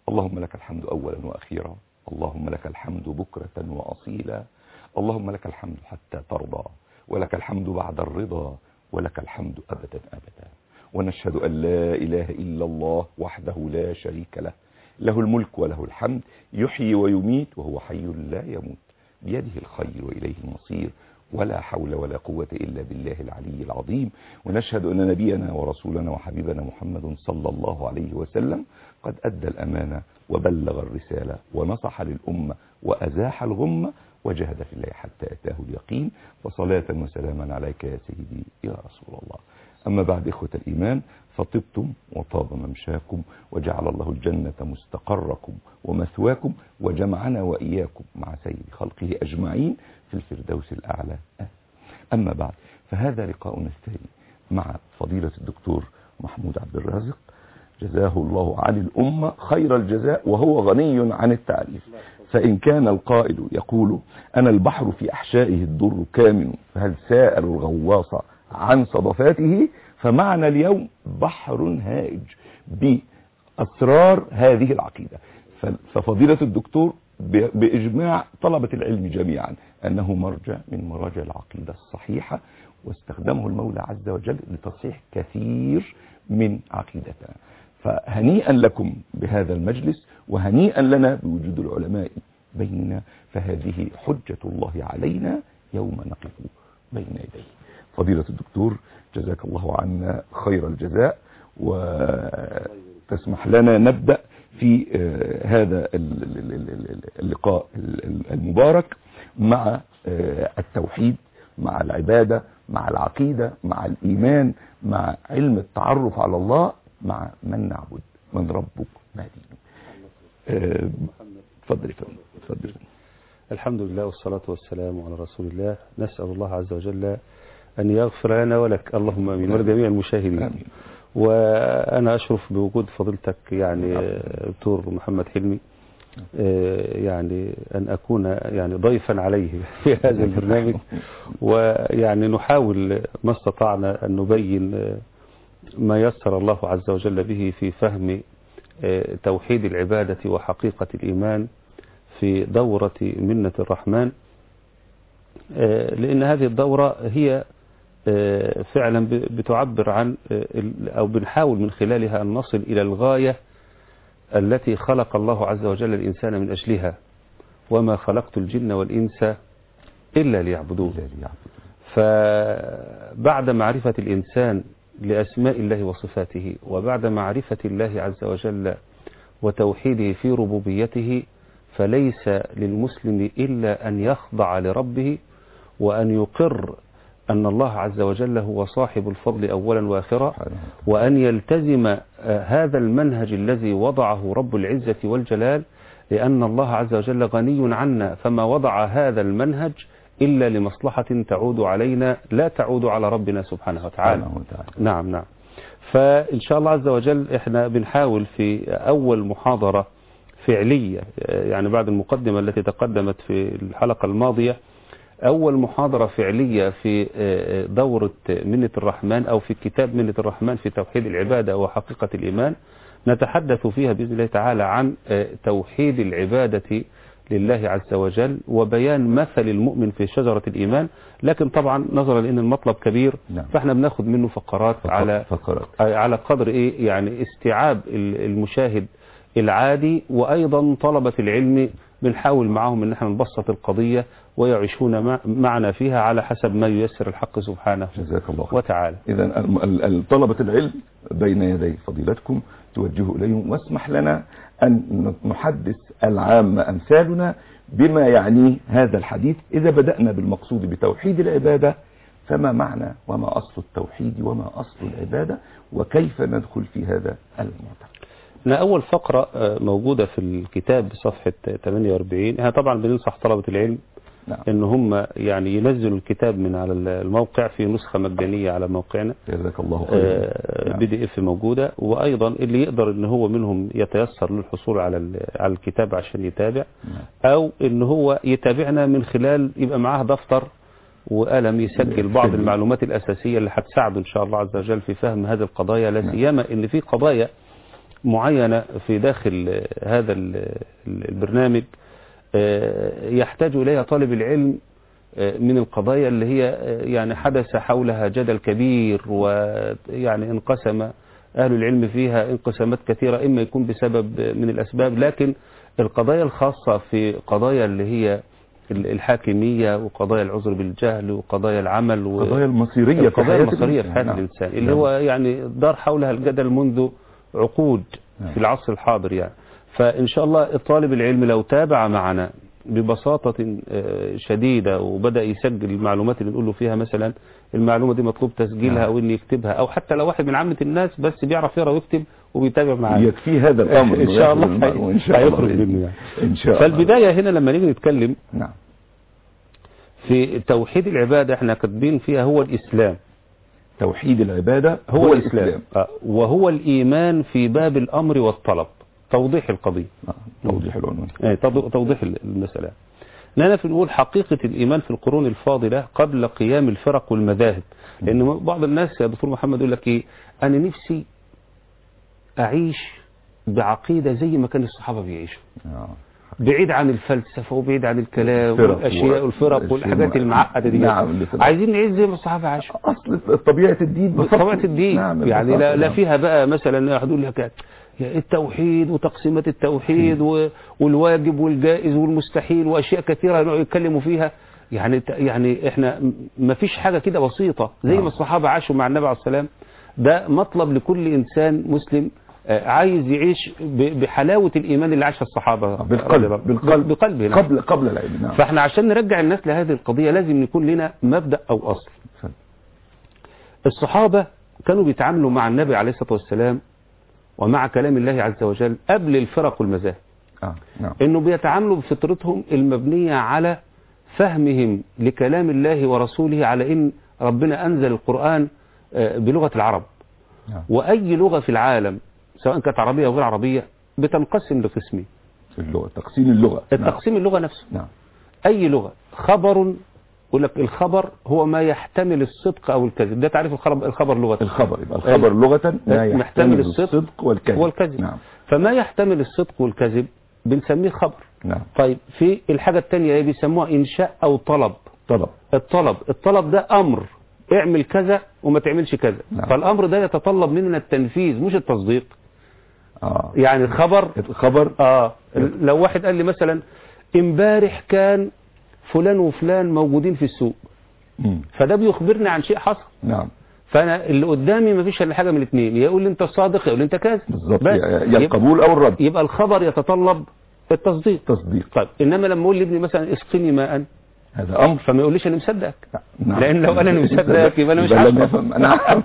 اللهم لك الحمد أولا وأخيرا، اللهم لك الحمد بكرة وأصيلا، اللهم لك الحمد حتى ترضى، ولك الحمد بعد الرضا، ولك الحمد أبدا أبدا. ونشهد أن لا إله إلا الله وحده لا شريك له، له الملك وله الحمد، يحيي ويميت وهو حي لا يموت، بيده الخير وإليه المصير، ولا حول ولا قوة إلا بالله العلي العظيم. ونشهد أن نبينا ورسولنا وحبيبنا محمد صلى الله عليه وسلم قد أدى الأمانة وبلغ الرسالة ونصح للأمة وأزاح الغمة وجهد في الله حتى أتاه اليقين. وصلاة وسلاما عليك يا سيدي يا رسول الله. أما بعد إخوة الإيمان، فطبتم وطاب ممشاكم، وجعل الله الجنة مستقركم ومثواكم، وجمعنا وإياكم مع سيد خلقه أجمعين في الفردوس الأعلى. أما بعد، فهذا لقاؤنا الثاني مع فضيلة الدكتور محمود عبد الرازق، جزاه الله عن الأمة خير الجزاء، وهو غني عن التعريف. فإن كان القائل يقول أنا البحر في أحشائه الضر كامن، فهل سائر الغواص عن صدفاته؟ فمعنا اليوم بحر هائج بأسرار هذه العقيدة. ففضيلة الدكتور بإجماع طلبة العلم جميعا أنه مرجع من مراجع العقيدة الصحيحة، واستخدمه المولى عز وجل لتصحيح كثير من عقيدتنا. فهنيئا لكم بهذا المجلس، وهنيئا لنا بوجود العلماء بيننا، فهذه حجة الله علينا يوم نقف بين يديه. فضيلة الدكتور جزاك الله عنا خير الجزاء، وتسمح لنا نبدأ في هذا اللقاء المبارك مع التوحيد، مع العبادة، مع العقيدة، مع الإيمان، مع علم التعرف على الله، مع من نعبد، من ربك، ما دينك. تفضل تفضل. الحمد لله والصلاة والسلام على رسول الله. نسأل الله عز وجل أن يغفر لنا ولك، اللهم آمين، ولجميع المشاهدين. آمين. وأنا أشرف بوجود فضيلتك يعني دكتور محمد حلمي، يعني أن أكون يعني ضيفا عليه في هذا البرنامج، ويعني نحاول ما استطعنا أن نبين ما يسر الله عز وجل به في فهم توحيد العبادة وحقيقة الإيمان في دورة منة الرحمن، لأن هذه الدورة هي فعلا بتعبر عن، أو بنحاول من خلالها أن نصل إلى الغاية التي خلق الله عز وجل الإنسان من أجلها، وما خلقت الجن والإنس إلا ليعبدون. فبعد معرفة الإنسان لأسماء الله وصفاته، وبعد معرفة الله عز وجل وتوحيده في ربوبيته، فليس للمسلم إلا أن يخضع لربه، وأن يقر أن الله عز وجل هو صاحب الفضل أولا وآخرا، وأن يلتزم هذا المنهج الذي وضعه رب العزة والجلال، لأن الله عز وجل غني عنا، فما وضع هذا المنهج إلا لمصلحة تعود علينا، لا تعود على ربنا سبحانه وتعالى. نعم. فإن شاء الله عز وجل إحنا بنحاول في أول محاضرة فعلية، يعني بعد المقدمة التي تقدمت في الحلقة الماضية، أول محاضرة فعلية في دورة منة الرحمن، أو في كتاب منة الرحمن في توحيد العبادة وحقيقة الإيمان، نتحدث فيها بإذن الله تعالى عن توحيد العبادة لله عز وجل، وبيان مثل المؤمن في شجرة الإيمان. لكن طبعا نظرا لأن المطلب كبير، فاحنا بناخد منه فقرات على قدر إيه يعني استيعاب المشاهد العادي، وأيضا طلبة العلم بنحاول معهم ان احنا نبسط القضية ويعيشون معنا فيها على حسب ما ييسر الحق سبحانه وتعالى. إذن طلبة العلم بين يدي فضيلتكم، توجهوا إليهم، واسمح لنا أن نحدث العام أمثالنا بما يعنيه هذا الحديث. إذا بدأنا بالمقصود بتوحيد العبادة، فما معنى وما أصل التوحيد وما أصل العبادة، وكيف ندخل في هذا الموضوع؟ أول فقرة موجودة في الكتاب بصفحة 48، ها طبعا بننصح طلبة العلم ان هم يعني ينزلوا الكتاب من على الموقع في نسخة مجانية على موقعنا، جزاك الله خير. PDF موجودة، وايضا اللي يقدر ان هو منهم يتيسر للحصول على الكتاب عشان يتابع، او ان هو يتابعنا من خلال يبقى معاه دفتر وقلم يسجل بعض المعلومات الأساسية اللي هتساعده ان شاء الله عز وجل في فهم هذه القضايا، لا سيما ان في قضايا معينة في داخل هذا البرنامج يحتاج إليها طالب العلم من القضايا اللي هي يعني حدث حولها جدل كبير، ويعني انقسم أهل العلم فيها انقسامات كثيرة، إما يكون بسبب من الأسباب، لكن القضايا الخاصة في قضايا اللي هي الحاكمية وقضايا العذر بالجهل وقضايا العمل قضايا المصيرية في حياة الإنسان اللي هو يعني دار حولها الجدل منذ عقود في العصر الحاضر يعني. فإن شاء الله الطالب العلم لو تابع معنا ببساطة شديدة وبدأ يسجل المعلومات اللي نقول له فيها مثلا المعلومة دي مطلوب تسجيلها أو إن يكتبها، أو حتى لو واحد من عامة الناس بس بيعرف يقرأ ويكتب وبيتابع معانا يكفي هذا الأمر إن شاء الله هيخرج منه يعني. إن شاء الله. فالبداية هنا لما نيجي نتكلم نعم في توحيد العبادة احنا كاتبين فيها هو الإسلام. توحيد العبادة هو الإسلام وهو الإيمان في باب الأمر والطلب. توضيح القضية توضيح العنوان توضيح المسألة. نحن نقول حقيقة الإيمان في القرون الفاضلة قبل قيام الفرق والمذاهب، لأن بعض الناس يا دكتور محمد يقول لك إيه، أنا نفسي أعيش بعقيدة زي ما كان الصحابة بيعيشوا، بعيد عن الفلسفة وبعيد عن الكلام والأشياء والفرق والحاجات المعقدة دي. نعم. عايزين نعيش زي ما الصحابة عاشوا، أصل طبيعة الدين طبيعة الدين. نعم. يعني لا فيها بقى مثلا يقول لك التوحيد وتقسيمات التوحيد والواجب والجائز والمستحيل وأشياء كثيرة يتكلموا فيها. يعني احنا ما فيش حاجة كده بسيطة زي ما الصحابة عاشوا مع النبي عليه السلام. ده مطلب لكل إنسان مسلم عايز يعيش بحلاوة الإيمان اللي عاشها الصحابة بقلبه قبل العلم. نعم. فاحنا عشان نرجع الناس لهذه القضية لازم يكون لنا مبدأ أو أصل. الصحابة كانوا بيتعاملوا مع النبي عليه الصلاة والسلام ومع كلام الله عز وجل قبل الفرق والمذاهب نعم. انه بيتعاملوا بفطرتهم المبنية على فهمهم لكلام الله ورسوله، على ان ربنا انزل القرآن بلغة العرب. نعم. واي لغة في العالم سواء كانت عربية او غير عربية بتنقسم لقسمين. اللغة تقسيم اللغة. التقسيم اللغة نفسه. نعم. اي لغة خبر، يقول لك الخبر هو ما يحتمل الصدق او الكذب. ده تعريف الخبر لغة. الخبر يبقى الخبر لغة ما يحتمل الصدق والكذب. نعم. فما يحتمل الصدق والكذب بنسميه خبر. نعم. طيب في الحاجة الثانية بيسموها إنشاء أو طلب. الطلب ده أمر، اعمل كذا وما تعملش كذا. نعم. فالأمر ده يتطلب مننا التنفيذ مش التصديق. يعني الخبر لو واحد قال لي مثلا امبارح كان فلان وفلان موجودين في السوق، فده بيخبرني عن شيء حصل. نعم. فانا اللي قدامي ما فيش الا حاجه من الاثنين، يقول لي انت صادق يقول لي انت كاذب. بالظبط، يا القبول او الرد. يبقى الخبر يتطلب التصديق. طيب انما لما اقول لابني مثلا اسقني ماء، هذا امر، فما يقوليش انا مصدقك. نعم. لان لو انا مصدقك يبقى انا مش عارف. نعم.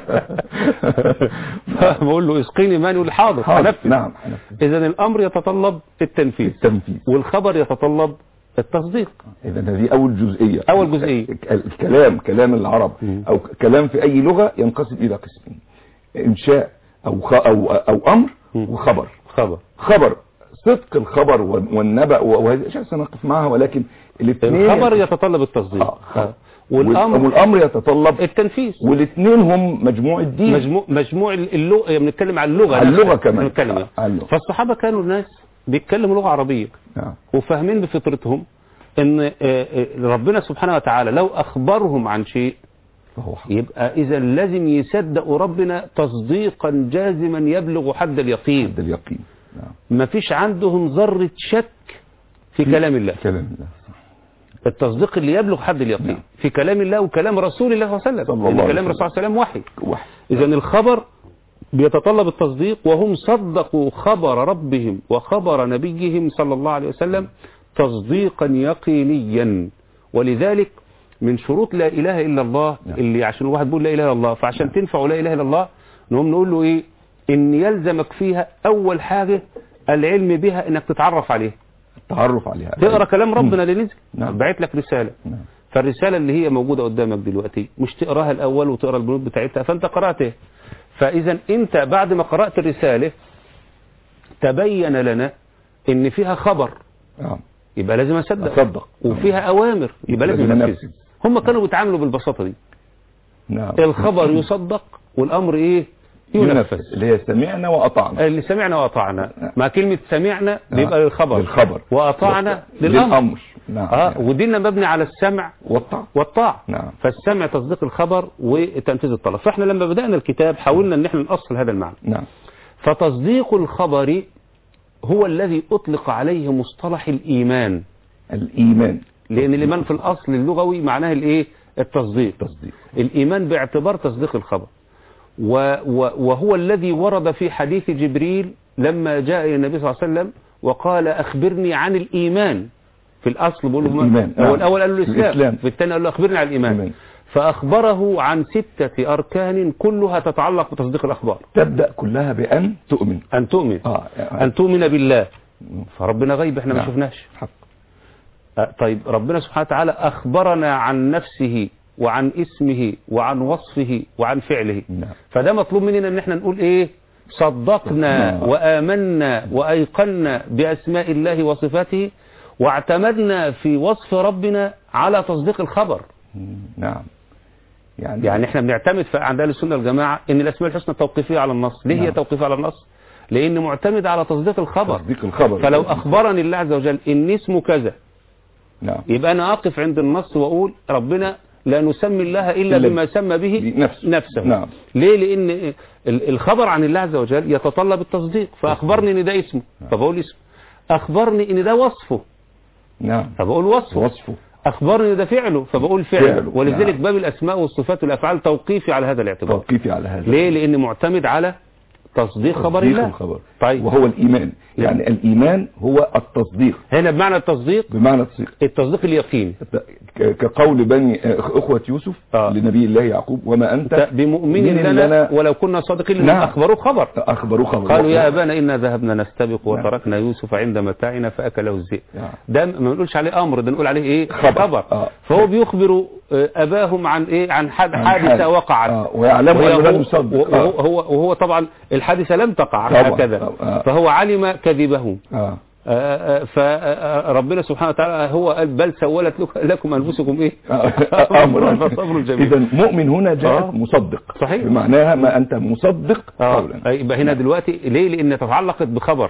فبقول له اسقيني ماء يقول حاضر هنفذ. نعم. اذا الامر يتطلب التنفيذ والخبر يتطلب التصديق. إذا هذه أول جزئية. كلام العرب أو كلام في أي لغة ينقسم إلى قسمين: إنشاء أو أمر، وخبر. خبر صدق الخبر والنبأ، وهذه أشياء سنقف معها، ولكن الاثنين الخبر يتطلب التصديق والأمر يتطلب التنفيذ، والاثنين هم مجموع الدين، مجموع اللغة. بنتكلم عن اللغة كمان. فالصحابة كانوا ناس بيتكلموا لغة عربية وفاهمين بفطرتهم ان ربنا سبحانه وتعالى لو اخبرهم عن شيء يبقى اذا لازم يصدقوا ربنا تصديقا جازما يبلغ حد اليقين. ما فيش عندهم ذرة شك في كلام الله. التصديق اللي يبلغ حد اليقين في كلام الله وكلام رسول الله صلى الله عليه وسلم، لأن كلام الرسول صلى الله عليه وسلم وحي. اذا الخبر بيتطلب التصديق، وهم صدقوا خبر ربهم وخبر نبيهم صلى الله عليه وسلم تصديقا يقينيا. ولذلك من شروط لا إله إلا الله اللي عشان الواحد بيقول لا إله إلا الله، فعشان تنفع لا إله إلا الله نقوم نقول له إيه؟ إن يلزمك فيها أول حاجة العلم بها، إنك تتعرف عليها. تقرأ كلام ربنا اللي نزل. بعت لك رسالة. فالرسالة اللي هي موجودة قدامك دلوقتي مش تقراها الأول وتقرأ البنود بتاعتها، فأنت قرأتها. فإذا أنت بعد ما قرأت الرسالة تبين لنا إن فيها خبر، يبقى لازم أصدق. وفيها أوامر يبقى لازم أنفذ. هم كانوا بيتعاملوا بالبساطة دي. الخبر يصدق والأمر إيه؟ ينفذ. اللي هي سمعنا وأطعنا. اللي سمعنا وأطعنا، مع كلمة سمعنا بيبقى للخبر وأطعنا للأمر. نعم. وديننا مبني على السمع والطاعة. نعم. فالسمع تصديق الخبر وتنفيذ الطلب. فاحنا لما بدأنا الكتاب حاولنا ان احنا نأصل هذا المعنى. نعم. فتصديق الخبر هو الذي أطلق عليه مصطلح الإيمان. لأن الإيمان في الأصل اللغوي معناه الإيه؟ التصديق. الإيمان باعتبار تصديق الخبر، وهو الذي ورد في حديث جبريل لما جاء إلى النبي صلى الله عليه وسلم وقال أخبرني عن الإيمان. في الأصل بقول له هو الأول قال له الإسلام، في الثاني قال له أخبرني عن الإيمان. فأخبره عن 6 أركان كلها تتعلق بتصديق الأخبار. تبدأ كلها بأن تؤمن. أن تؤمن بالله. فربنا غيب احنا ما شفناش. طيب ربنا سبحانه وتعالى أخبرنا عن نفسه وعن اسمه وعن وصفه وعن فعله. فده مطلوب مننا ان احنا نقول ايه؟ صدقنا وآمنا وأيقنا بأسماء الله وصفاته، واعتمدنا في وصف ربنا على تصديق الخبر. نعم. يعني احنا بنعتمد عند اهل السنه والجماعه ان الاسماء الحسنى توقيفيه على النص. ليه هي توقيفيه على النص؟ لان معتمد على تصديق الخبر. فلو اخبرني الله عز وجل ان اسمه كذا، يبقى انا اقف عند النص واقول ربنا لا نسمي الله الا بما سمى به نفسه. ليه؟ لان الخبر عن الله عز وجل يتطلب التصديق. فاخبرني ان ده اسمه فبقول اسمه، اخبرني ان ده وصفه فبقول وصفه، أخبرني ده فعله فبقول فعله. ولذلك باب الأسماء والصفات والأفعال توقيفي على هذا الاعتبار. ليه؟ لأن معتمد على تصديق خبر الله. طيب. وهو الإيمان. يعني الإيمان هو التصديق. هنا بمعنى التصديق، التصديق اليقيني، كقول بني أخوة يوسف لنبي الله يعقوب وما أنت بمؤمن لنا ولو كنا صادقين. أخبروه خبر. قالوا يا أبانا إنا ذهبنا نستبق وتركنا يوسف عند متاعنا فأكله الذئب. ده ما نقولش عليه أمر، ده نقول عليه إيه؟ خبر. فهو بيخبر أباهم عن إيه؟ عن حادثة وقعت ويعلم أنه لم يصدق. وهو طبعا الحادثة لم تقع هكذا، فهو علم كذبهم. فربنا سبحانه وتعالى هو قال بل سولت لكم أنفسكم إيه؟ أمرا فصبر جميل. إذا مؤمن هنا جاءت مصدق. صحيح. بمعناها ما أنت مصدق قولا. يبقى هنا دلوقتي ليه؟ لأن تعلقت بخبر.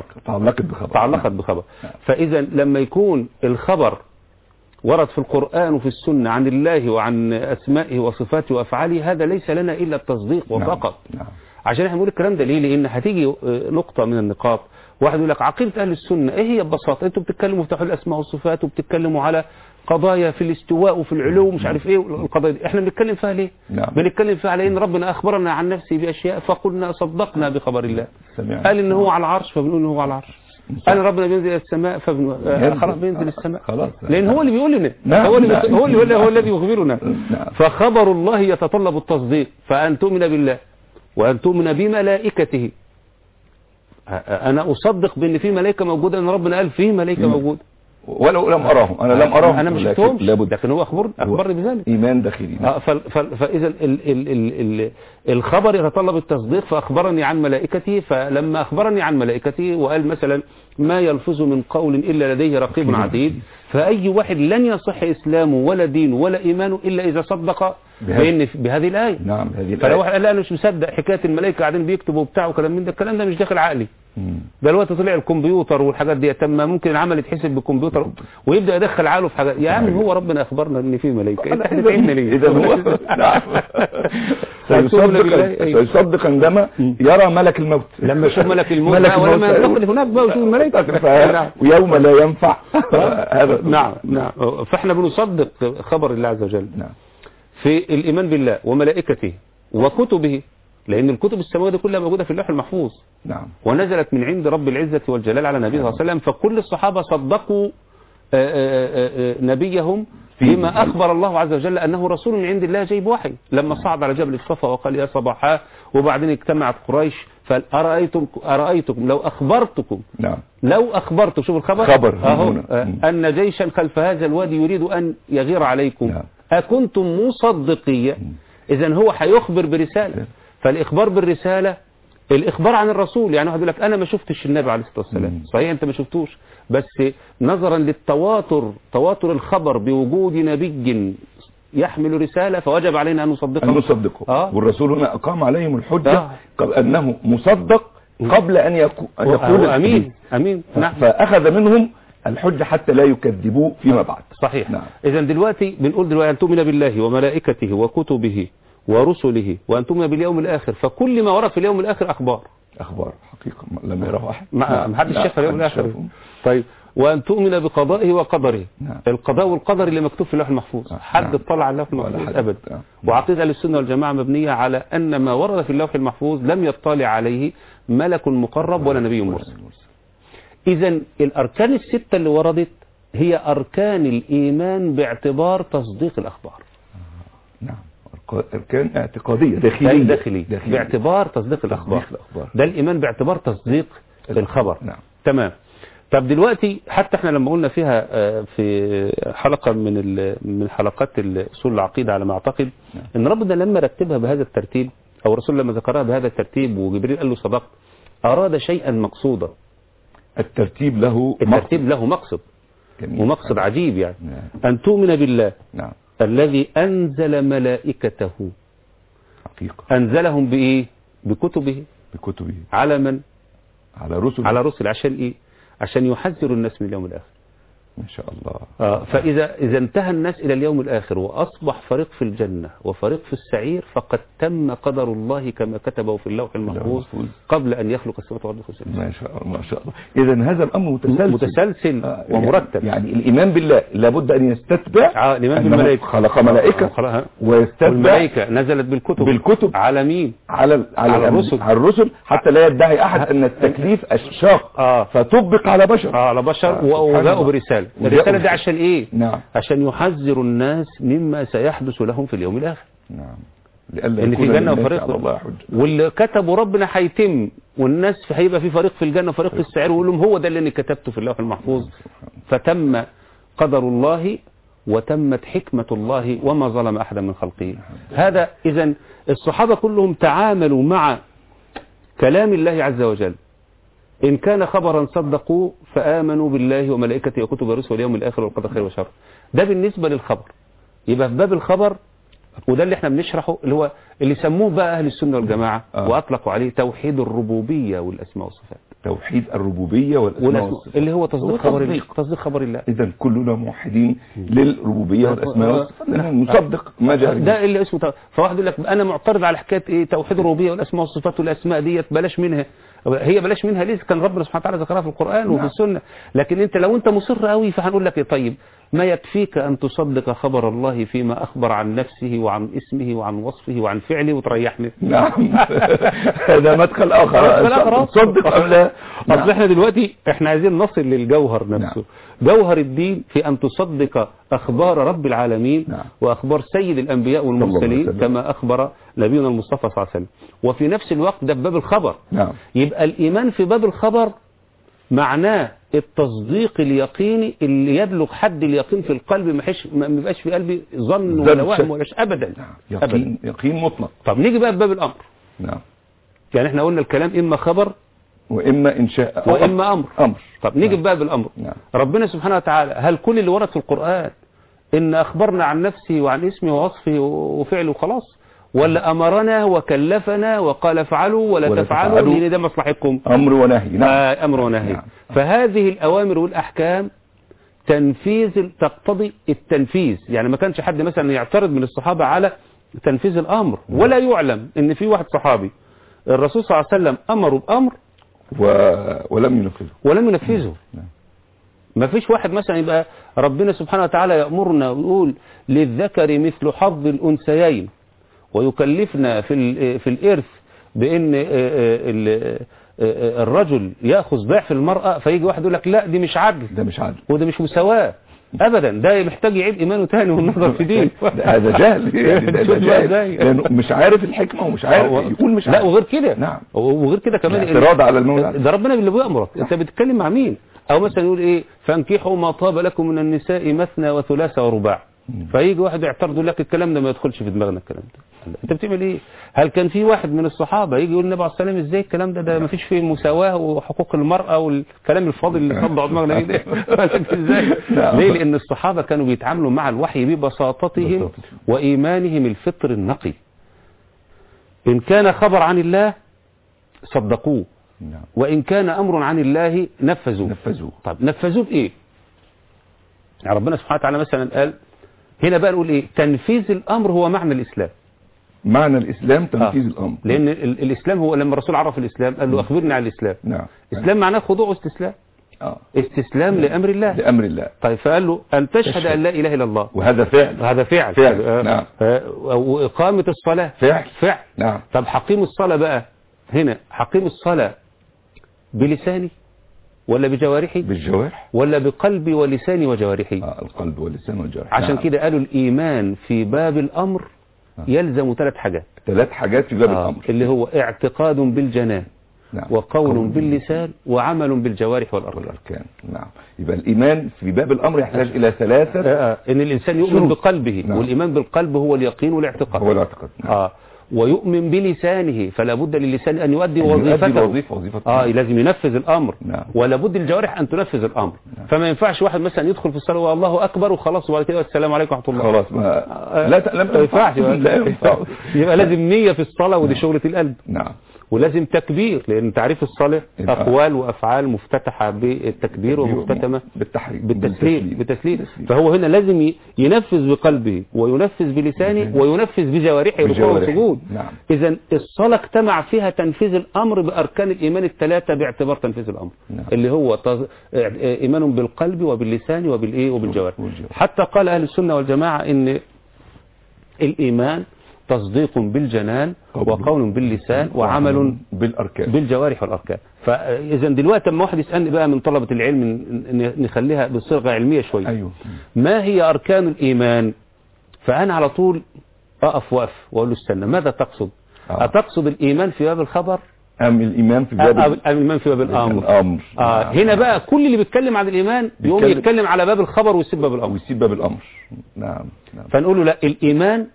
فإذا لما يكون الخبر ورد في القرآن وفي السنة عن الله وعن أسمائه وصفاته وأفعاله، هذا ليس لنا إلا التصديق وفقط. عشان احنا بنقول الكلام ده ليه؟ لأن هتيجي نقطة من النقاط، واحد يقول لك عقيدة أهل السنة إيه هي ببساطة؟ أنتوا بتتكلموا في توحيد الأسماء والصفات وبتتكلموا على قضايا في الاستواء وفي العلو ومش عارف إيه القضايا دي، إحنا بنتكلم فيها ليه؟ بنتكلم فيها على إن ربنا أخبرنا عن نفسه بأشياء فقلنا صدقنا بخبر الله. قال إن هو على العرش فبنقول إن هو على العرش. قال ربنا بينزل السماء خلاص بينزل السماء، لأن هو اللي بيقول لنا. هو الذي يخبرنا. فخبر الله يتطلب التصديق، فأن تؤمن بالله وأن تؤمن بملائكته. أنا أصدق بأن في ملائكة موجودة، أن ربنا قال فيه ملائكة موجودة ولو لم أراهم. أنا لم أراهم، أنا مش شفتهم، لكن هو أخبرني بذلك. إيمان داخلي. فإذا الخبر يتطلب التصديق. فأخبرني عن ملائكته، فلما أخبرني عن ملائكته وقال مثلا ما يلفظ من قول إلا لديه رقيب عتيد، فأي واحد لن يصح إسلامه ولا دينه ولا إيمانه إلا إذا صدق بهذه الآية. نعم، بهذه الآية. فلو واحد قال لا أنا مش مصدق حكاية الملائكة قاعدين بيكتبوا وبتاع وكلام من ده، الكلام ده مش داخل عقلي. ده الوقت طلع الكمبيوتر والحاجات دي تم، ممكن العمل يتحسب بالكمبيوتر ويبدأ يدخل عقله في حاجات. يا عم هو ربنا أخبرنا إن في ملائكة، أنت هتفهمنا ليه؟ إذا هو سيصدق عندما يرى ملك الموت. لما يشوف ملك الموت ولما ينتقل هناك بقى ويشوف الملائكة ويوم لا ينفع هذا. نعم. فاحنا بنصدق خبر الله عز وجل في الإيمان بالله وملائكته وكتبه، لأن الكتب السماوية دي كلها موجودة في اللوح المحفوظ. ونزلت من عند رب العزة والجلال على نبيه صلى الله عليه وسلم. فكل الصحابة صدقوا نبيهم بما أخبر الله عز وجل أنه رسول من عند الله جايب وحي. لما صعد على جبل الصفا وقال يا صباحا، وبعدين اجتمعت قريش أرأيتكم لو أخبرت شوف الخبر أن جيشا خلف هذا الوادي يريد أن يغير عليكم أكنتم مصدقية. إذن هو هيخبر برسالة. فالإخبار بالرسالة الإخبار عن الرسول. يعني واحد يقول لك أنا ما شفتش النبي عليه الصلاة والسلام، صحيح أنت ما شفتوش، بس نظرا للتواتر، تواتر الخبر بوجود نبي يحمل رسالة فوجب علينا أن نصدقه. والرسول هنا أقام عليهم الحجة أنه مصدق قبل أن يقول أمين. نعم. فأخذ منهم الحجة حتى لا يكذبوه فيما بعد. صحيح. نعم. إذا دلوقتي بنقول أن تؤمن بالله وملائكته وكتبه ورسله وأن تؤمن باليوم الآخر، فكل ما ورد في اليوم الآخر أخبار حقيقة لم يره أحد. ما حدش شاف اليوم الآخر. طيب، وأن تؤمن بقضائه وقدره. القضاء والقدر اللي مكتوب في اللوح المحفوظ، حد اطلع على اللوح المحفوظ أبدا. وعقيدة السنة والجماعة مبنية على أن ما ورد في اللوح المحفوظ لم يطلع عليه ملك مقرب ولا نبي مرسل. إذن الأركان الستة اللي وردت هي أركان الإيمان باعتبار تصديق الأخبار. نعم، أركان اعتقادية داخلية باعتبار تصديق الأخبار. ده الإيمان باعتبار تصديق الخبر. نعم. تمام. طب دلوقتي حتى احنا لما قلنا فيها في حلقة من حلقات أصول العقيدة على ما أعتقد، إن ربنا لما رتبها بهذا الترتيب، أو الرسول لما ذكرها بهذا الترتيب وجبريل قال له صدقت، أراد شيئا مقصودا. الترتيب له مقصد ومقصد عجيب يعني. أن تؤمن بالله الذي أنزل ملائكته. حقيقة. أنزلهم بإيه؟ بكتبه. على من؟ على رسل. عشان إيه؟ عشان يحذروا الناس من اليوم الآخر. ما شاء الله. فإذا انتهى الناس إلى اليوم الآخر وأصبح فريق في الجنة وفريق في السعير، فقد تم قدر الله كما كتبه في اللوح المحفوظ قبل أن يخلق السماوات والأرض. ما شاء الله. إذا هذا الأمر متسلسل ومرتب. يعني الإيمان بالله لابد أن يستتبع الإيمان بالملائكة. خلق ملائكة ويستتبع والملائكة نزلت بالكتب على مين؟ على الرسل حتى لا يدعي أحد أن التكليف أشاق فطبق على بشر. وجاءوا برسالة. الرسالة دي عشان ايه؟ نعم. عشان يحذر الناس مما سيحدث لهم في اليوم الآخر. نعم. اللي في جنة وفريق، واللي كتبوا ربنا هيتم، والناس هيبقى في فريق في الجنة وفريق في السعير، ويقول لهم هو ده اللي كتبته في اللوح المحفوظ. فتم قدر الله وتمت حكمة الله وما ظلم أحدا من خلقه. هذا إذن الصحابة كلهم تعاملوا مع كلام الله عز وجل. إن كان خبرا صدقوا فآمنوا بالله وملائكته وكتبه ورسله واليوم الآخر والقدر خير وشر. ده بالنسبة للخبر. يبقى في باب الخبر، وده اللي احنا بنشرحه، اللي هو اللي سموه بقى أهل السنة والجماعة وأطلقوا عليه توحيد الربوبية والأسماء والصفات. توحيد الربوبية والأسماء والصفات اللي هو تصديق خبر الله. إذا كلنا موحدين للربوبية والأسماء والصفات، نصدق ما جاء. ده اللي اسمه فواحد يقول لك أنا معترض على حكاية إيه توحيد الربوبية والأسماء والصفات والأسماء ديت، بلاش منها. هي بلاش منها ليه؟ كان ربنا سبحانه وتعالى ذكرها في القرآن وفي السنة. لكن انت لو انت مصر قوي فهنقول لك طيب ما يكفيك أن تصدق خبر الله فيما أخبر عن نفسه وعن اسمه وعن وصفه وعن فعله وتريحني. نعم. هذا مدخل آخر. تصدق أم لا؟ أصل احنا دلوقتي احنا عايزين نصل للجوهر نفسه. جوهر الدين في أن تصدق أخبار رب العالمين وأخبار سيد الأنبياء والمرسلين كما أخبر نبينا المصطفى صلى الله عليه وسلم. وفي نفس الوقت ده في باب الخبر. يبقى الإيمان في باب الخبر معناه التصديق اليقيني اللي يبلغ حد اليقين في القلب، ما يبقاش في قلبي ظن ولا وهم ولا أبدا. يقين مطلق. طب نيجي بقى في باب الأمر. يعني احنا قلنا الكلام إما خبر وإما إنشاء وإما أمر. طب نيجي في باب الأمر. ربنا سبحانه وتعالى هل كل اللي ورد في القرآن إن أخبرنا عن نفسه وعن اسمه ووصفه وفعله خلاص، ولا أمرنا وكلفنا وقال افعلوا ولا تفعلوا لأن ده مصلحتكم؟ أمر ونهي. أمر ونهي. فهذه الأوامر والأحكام تقتضي التنفيذ. يعني ما كانش حد مثلا يعترض من الصحابة على تنفيذ الأمر، ولا يعلم إن في واحد صحابي الرسول صلى الله عليه وسلم أمره بأمر ولم ينفذه. ما فيش واحد مثلا يبقى ربنا سبحانه وتعالى يأمرنا ويقول للذكر مثل حظ الأنثيين، ويكلفنا في الإرث بأن الرجل يأخذ ضعف المرأة، فيجي واحد يقول لك لا دي مش عدل، ده مش عدل وده مش مساواة أبدا، ده محتاج يعيد إيمانه تاني والنظر في دين. هذا جهل يعني، ده جهل لأنه مش عارف الحكمة ومش عارف يقول مش عارف. لا وغير كده. نعم. وغير كده كمان اعتراض على المولى، ده ربنا اللي بيأمرك. انت بتتكلم مع مين؟ او مثلا يقول ايه فانكحوا ما طاب لكم من النساء مثنى وثلاث ورباع. فيجي واحد يعترض يقول لك الكلام ده ما يدخلش في دماغنا الكلام ده. انت بتعمل ايه؟ هل كان في واحد من الصحابه يجي يقول النبي عليه الصلاه والسلام ازاي الكلام ده ما فيش فيه مساواه وحقوق المراه والكلام الفاضل اللي صدع دماغنا ده ازاي؟ ليه؟ لان الصحابه كانوا بيتعاملوا مع الوحي ببساطتهم وايمانهم الفطر النقي. ان كان خبر عن الله صدقوه، وان كان امر عن الله نفذوه. طب نفذوه بايه؟ يعني ربنا سبحانه وتعالى مثلا قال هنا بقى نقول ايه؟ تنفيذ الامر هو معنى الاسلام. معنى الاسلام تنفيذ الامر. لان الاسلام هو لما الرسول عرف الاسلام قال له اخبرني عن الاسلام. نعم. الاسلام معناه خضوع واستسلام. استسلام لامر الله. لامر الله. طيب فقال له ان تشهد ان لا اله الا الله، وهذا فعل. هذا فعل. نعم. واقامه الصلاه فعل. نعم. طب حقيم الصلاه بقى هنا، حقيم الصلاه بلساني ولا بجوارحي؟ بالجوارح. ولا بقلبي ولساني وجوارحي؟ القلب واللسان والجوارح. عشان كده قالوا الإيمان في باب الأمر يلزم 3 حاجات. 3 حاجات في باب الأمر، اللي هو اعتقاد بالجنان، وقول باللسان، وعمل بالجوارح والأركان. نعم. يبقى الإيمان في باب الأمر يحتاج إلى 3 إن الإنسان يؤمن بقلبه. والإيمان بالقلب هو اليقين والاعتقاد. هو الاعتقاد. ويؤمن بلسانه، فلا بد للسان أن يؤدي وظيفته. لازم ينفذ الأمر. ولا بد الجوارح أن تنفذ الأمر. فما ينفعش واحد مثلا يدخل في الصلاة والله أكبر وخلاص وبعد كده السلام عليكم ورحمة الله. خلاص ما ينفعش. يبقى لازم نية في الصلاة، ودي شغلة القلب. نعم. ولازم تكبير، لأن تعريف الصلاة أقوال وأفعال مفتتحة بالتكبير ومختتمة بالتسليم. فهو هنا لازم ينفذ بقلبه وينفذ بلسانه وينفذ بجوارحه ركوع وسجود. إذا الصلاة اجتمع فيها تنفيذ الأمر بأركان الإيمان ال3 باعتبار تنفيذ الأمر. اللي هو إيمان بالقلب وباللسان وبالجوارح. حتى قال أهل السنة والجماعة إن الإيمان تصديق بالجنان وقول باللسان وعمل بالجوارح والأركان. فإذا دلوقتي لما واحد يسألني بقى من طلبة العلم نخليها بصيغة علمية شوية. أيوه. ما هي أركان الإيمان؟ فأنا على طول أقف وأقول له استنى، ماذا تقصد؟ أتقصد الإيمان في باب الخبر أم الإيمان في باب الإيمان في باب الأمر؟ هنا بقى كل اللي بيتكلم عن الإيمان يقوم يتكلم على باب الخبر ويسيب باب الأمر. نعم. فنقول له لا، الإيمان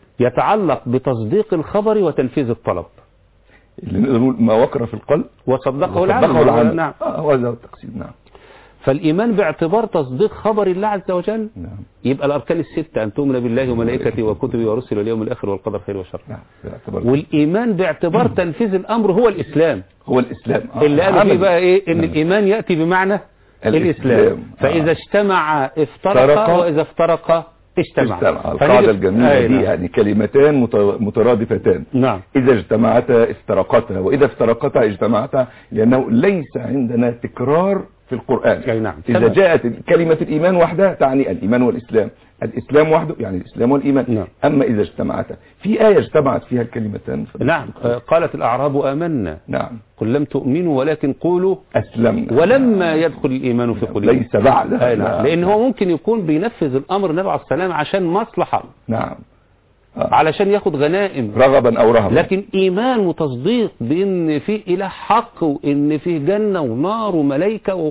يتعلق بتصديق الخبر وتنفيذ الطلب، اللي نقول ما وقر في القلب وصدقه العمل. نعم. هذا التقسيم. نعم. فالإيمان باعتبار تصديق خبر الله عز وجل. نعم. يبقى الأركان ال6 أن تؤمن بالله وملائكته وكتبه ورسله واليوم الآخر والقدر خير وشر. نعم. والإيمان باعتبار تنفيذ الأمر هو الإسلام. اللي قالوا فيه بقى إيه؟ إن الإيمان يأتي بمعنى الإسلام. فإذا اجتمع افترق، وإذا افترق اجتمع. القاعدة الجميلة دي يعني كلمتان مترادفتان. نعم. إذا اجتمعتا افترقتا، وإذا افترقتا اجتمعتا، لأنه ليس عندنا تكرار في القرآن. نعم. إذا جاءت كلمة الإيمان وحدها تعني الإيمان والإسلام، الإسلام وحده يعني الإسلام والإيمان. نعم. أما إذا اجتمعتا في آية اجتمعت فيها الكلمتان. نعم. قالت الأعراب آمنا. نعم. قل لم تؤمنوا ولكن قولوا أسلمنا ولما يدخل الإيمان في قلوبكم. ليس بعدها. نعم. لأن هو ممكن يكون بينفذ الأمر النبي عليه السلام عشان مصلحة. نعم. علشان ياخد غنائم رغبا أو رهبا. لكن إيمان وتصديق بأن في إله حق، وإن في جنة ونار وملائكة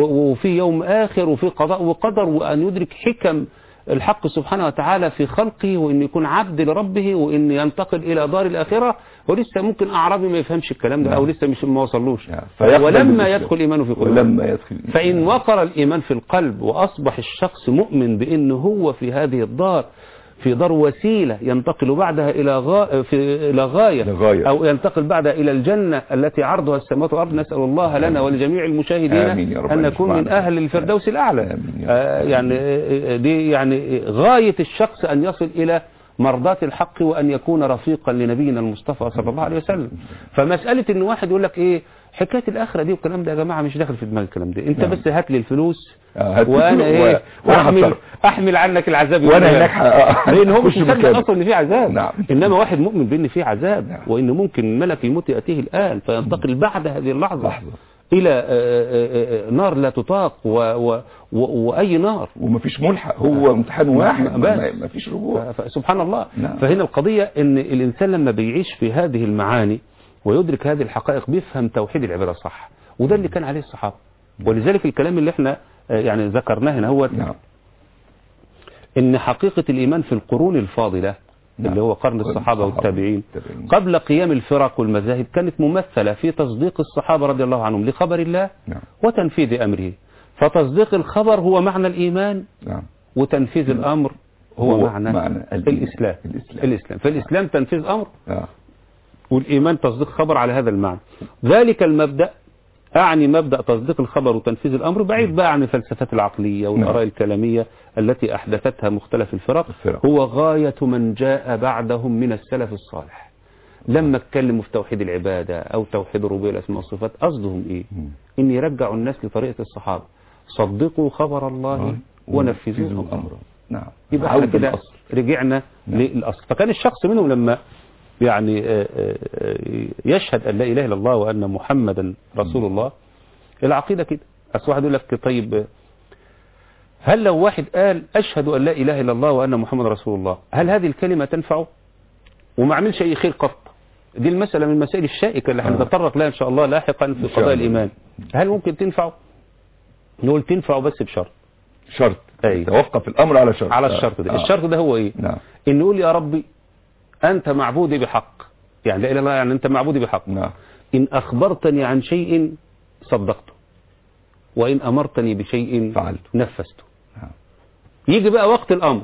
وفي يوم آخر وفي قضاء وقدر، وأن يدرك حكم الحق سبحانه وتعالى في خلقه، وإن يكون عبد لربه، وإن ينتقل إلى دار الآخرة. ولسه ممكن أعرابي ما يفهمش الكلام ده. أو لسه مش ما وصلوش. ولما يدخل إيمانه في قلوبه. فإن وقر الإيمان في القلب وأصبح الشخص مؤمن بأنه هو في هذه الدار في دار وسيلة ينتقل بعدها إلى غاية أو ينتقل بعدها إلى الجنة التي عرضها السماوات والأرض. نسأل الله لنا ولجميع المشاهدين أن نكون من أهل الفردوس الأعلى. يعني دي يعني غاية الشخص أن يصل إلى مرضات الحق، وأن يكون رفيقا لنبينا المصطفى صلى الله عليه وسلم. فمسألة إن واحد يقول لك إيه حكاية الآخرة دي والكلام ده، يا جماعة مش داخل في دماغ الكلام ده. أنت بس هات لي الفلوس وأنا إيه أحمل عنك العذاب، وأنا هناك لأن هو مش مصدق أصلا إن في عذاب. نعم. إنما واحد مؤمن بأن في عذاب. نعم. وإن ممكن ملك الموت يأتيه الآن فينتقل بعد هذه اللحظة إلى نار لا تطاق وأي نار، ومفيش ملحق. هو امتحان واحد، مفيش رجوع. سبحان الله. نعم. فهنا القضية إن الإنسان لما بيعيش في هذه المعاني ويدرك هذه الحقائق بيفهم توحيد العبادة صح، وده اللي كان عليه الصحابة. ولذلك الكلام اللي احنا يعني ذكرناه هنا هو نعم. إن حقيقة الإيمان في القرون الفاضلة اللي هو قرن الصحابة والتابعين قبل قيام الفرق والمذاهب كانت ممثلة في تصديق الصحابة رضي الله عنهم لخبر الله وتنفيذ أمره. فتصديق الخبر هو معنى الإيمان، وتنفيذ الأمر هو معنى الإسلام. فالإسلام تنفيذ أمر، والإيمان تصديق خبر على هذا المعنى. ذلك المبدأ أعني مبدأ تصديق الخبر وتنفيذ الأمر بعيد بقى عن الفلسفات العقلية والآراء الكلامية التي أحدثتها مختلف الفرق. هو غاية من جاء بعدهم من السلف الصالح لما اتكلموا في توحيد العبادة أو توحيد الربوبية والأسماء والصفات. قصدهم إيه؟ إن يرجعوا الناس لطريقة الصحابة، صدقوا خبر الله ونفذوا أمره. يبقى احنا كده رجعنا للأصل. فكان الشخص منهم لما يعني يشهد أن لا إله إلا الله وأن محمدا رسول الله، العقيدة كده. أصل واحد يقول لك طيب هل لو واحد قال أشهد أن لا إله إلا الله وأن محمد رسول الله، هل هذه الكلمة تنفعه وما عملش أي خير قط؟ دي المسألة من المسائل الشائكة اللي هنتطرق لها إن شاء الله لاحقا في قضايا الإيمان. هل ممكن تنفعه؟ نقول تنفعه بس بشرط. توقف الأمر على شرط. على الشرط ده. الشرط ده هو إيه؟ إن نقول يا ربي أنت معبودي بحق، يعني لا إله إلا الله، يعني أنت معبودي بحق. إن أخبرتني عن شيء صدقته، وإن أمرتني بشيء نفذته. يجي بقى وقت الأمر